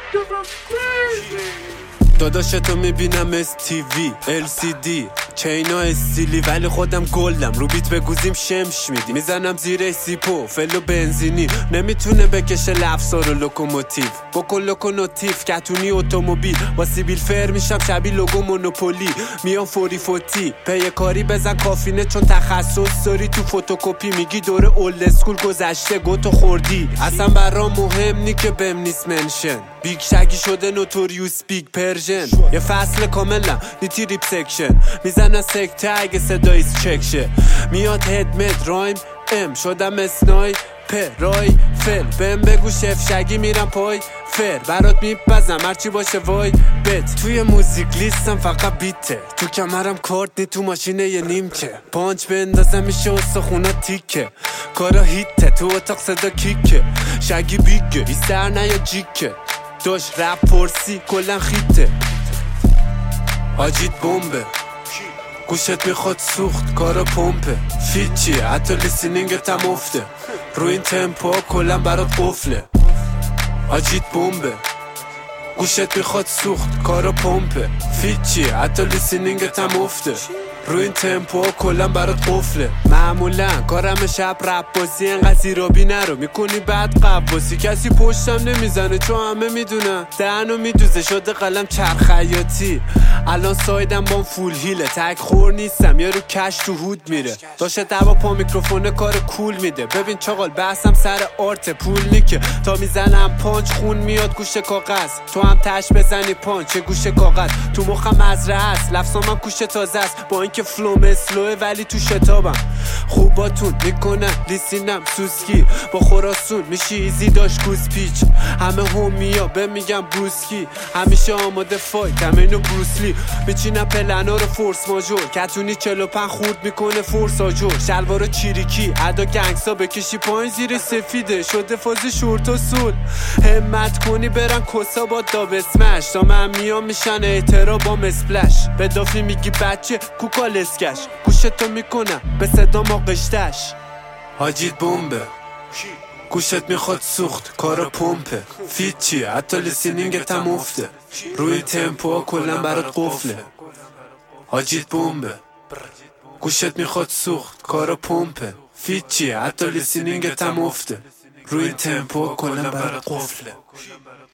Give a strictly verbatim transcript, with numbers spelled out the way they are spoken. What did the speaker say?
داداشتو میبینم اس تی وی ال سی دی چینا استیلی ولی خودم گلدم رو بیت بگوزیم شمش میدی میزنم زیر سیپو فلو بنزینی نمیتونه بکشه لفظار و لوکوموتیو بکن لوکونوتیف کتونی اتومبیل با سیبیل فر میشم شبیه لوگو مونوپولی میام فوری فوتی پی کاری بزن کافینه چون تخصص داری تو فتوکپی میگی دوره اولد اسکول گذشته گوتو خوردی اصلا برام مهم نی که بهم نیست منشن بیگ شگی شده نوتوریوس بیگ پرژن یه فصل کاملا نیتی ریپ سکشن میزنن سکته اگه صداییست چکشه میاد هدمت رایم ام شدم اسنای پرای فل بهم بگو شف شگی میرم پای فر برات میپزم هرچی باشه وای بت توی موزیک لیستم فقط بیته تو کمرم کارت نی تو ماشینه یه نیمچه پانچ بندازم میشه استخونا تیکه کارا هیته تو اتاق صدا کیکه شگی بیگه ای سر نه یا جیکه داشت رپ پرسی کلن خیته آجید بمبه گوشت میخواد سوخت کارا پمپه فیچیه حتی لیسینینگت هم افته رو این تمپو کلن برات قفله آجید بمبه گوشت میخواد سوخت کارا پمپه فیچیه حتی لیسینینگت هم افته رو این تمپو کلن برات قفله معمولا کارم شب رپ بازی انقدر زیرابی نرو میکنی بعد قواسی کسی پشتم نمیزنه چون همه میدونن دهنو میدوزه شده قلم چرخیاتی الان سایدم بام فول هیله تک خور نیستم یا رو کش تو هود میره داشته دوا پا میکروفونه کار کول میده ببین چاقال بحثم سر آرت پول نیکه تا میزنم پانچ خون میاد گوشه کاغذ تو هم تش بزنی پانچ گوشه کاغذ تو مخم مزرعه است لفظامم کوشه تازه است با اینکه فلوم اسلوه ولی تو شتابم خوباتون میکنن لیسینم سوسکی با خراسون میشی ایزی داشت گوز پیچ همه همیا به میگم بروسکی همیشه آماده فایت همه اینو بروسلی میچینم پلنا رو فورس ماجور کتونی چلو پن خورد میکنه فورس آجور شلوارو چیریکی ادا گنگسا بکشی پایین زیر سفیده شده فاز شورت و سول همت کنی برن کسا با داب اسمش تا من میام میشن اعترا با مسپلش به دافی میگی بچه کوکال اسکش گوشتو میکنم به صدا ما قشتش حاجید بمبه گوشت میخواد سوخت کارا پمپه فیچیه حتی لیسینینگت هم افته روی تمپو کلن برات قفله حاجید بمبه گوشت میخواد سوخت کارا پمپه فیچیه حتی لیسینینگت هم افته روی تمپو کلن برات قفله